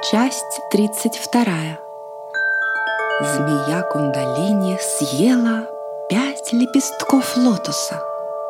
Часть 32. Змея Кундалини съела 5 лепестков лотоса.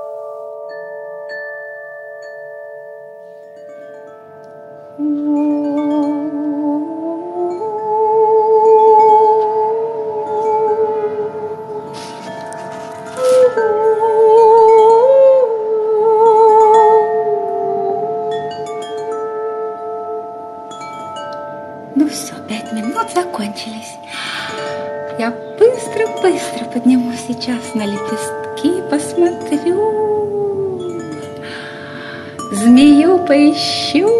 Ну все, 5 минут закончились. Я быстро подниму сейчас на лепестки, посмотрю, змею поищу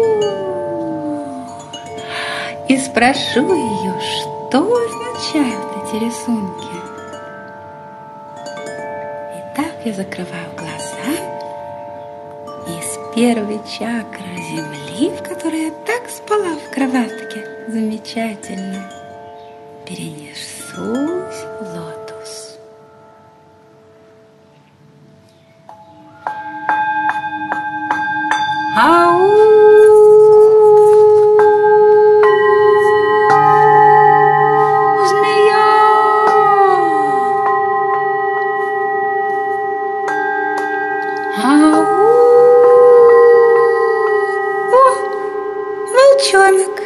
и спрошу ее, что означают эти рисунки. Итак, я закрываю глаза и с первой чакры земли, в которой я так спала в кроватке, замечательно, перенесусь в лотос. Ау! Змея! Ау! О, волчонок!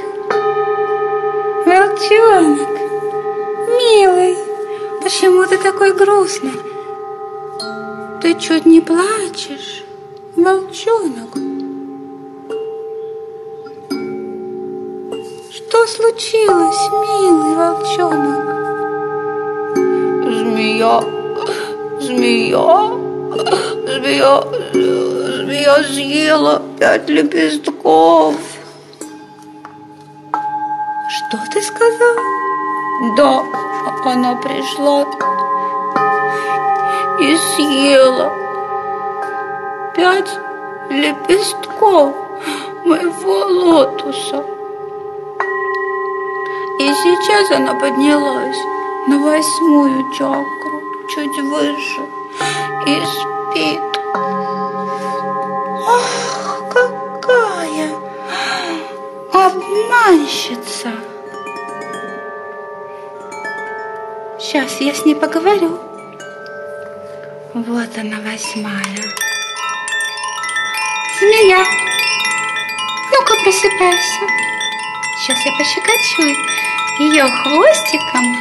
Волчонок, милый, почему ты такой грустный? Ты чуть не плачешь, волчонок? Что случилось, милый волчонок? Змея съела 5 лепестков. Что ты сказал? Да, она пришла и съела 5 лепестков моего лотоса. И сейчас она поднялась на 8-ю чакру, чуть выше, и спит. Ах, какая обманщица! Сейчас я с ней поговорю. Вот она, 8-я. Змея, ну-ка просыпайся. Сейчас я пощекочу ее хвостиком,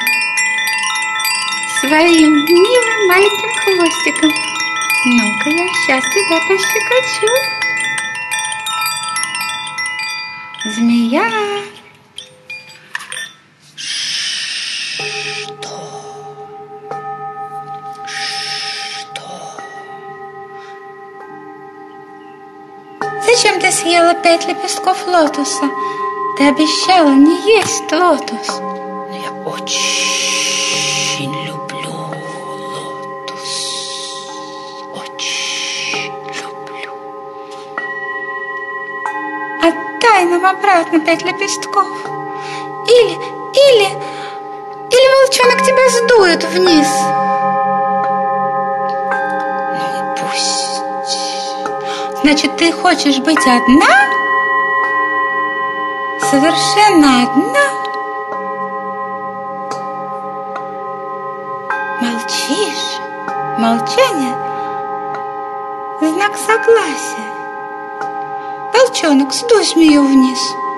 своим милым маленьким хвостиком. Ну-ка, я сейчас тебя пощекочу. Змея. Зачем ты съела 5 лепестков лотоса? Ты обещала не есть лотос. Но я очень люблю лотос. Очень люблю. Отдай нам обратно 5 лепестков. Или волчонок тебя сдует вниз. Ну и пусть. Значит, ты хочешь быть одна? Совершенно одна? Молчишь? Молчание — знак согласия. Волчонок, сдуй змею вниз.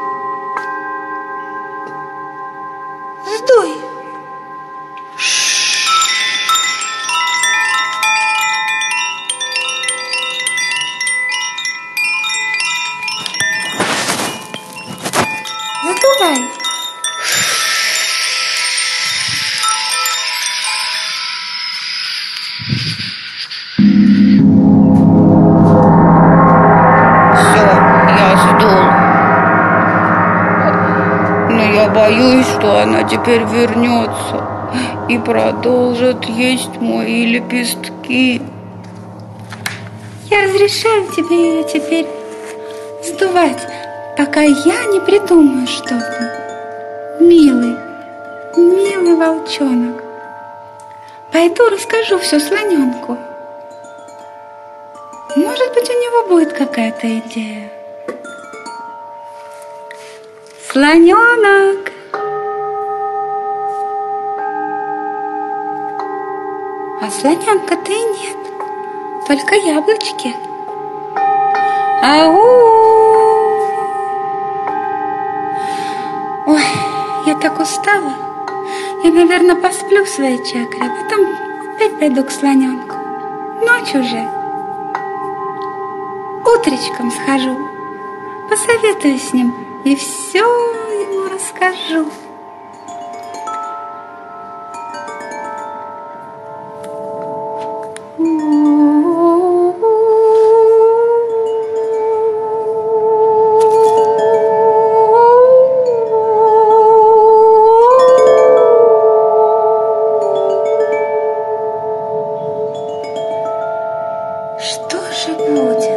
Сдуй. Задувай. Все, я сдул. Но я боюсь, что она теперь вернется и продолжит есть мои лепестки. Я разрешаю тебе ее теперь сдувать, пока я не придумаю что-то. Милый волчонок. Пойду расскажу все слоненку. Может быть, у него будет какая-то идея. Слоненок! А слоненка-то и нет, только яблочки. Ау! Ой, я так устала. Я, наверное, посплю в своей чакре, а потом опять пойду к слоненку. Ночь уже. Утречком схожу, посоветуюсь с ним и все ему расскажу. Что же будет?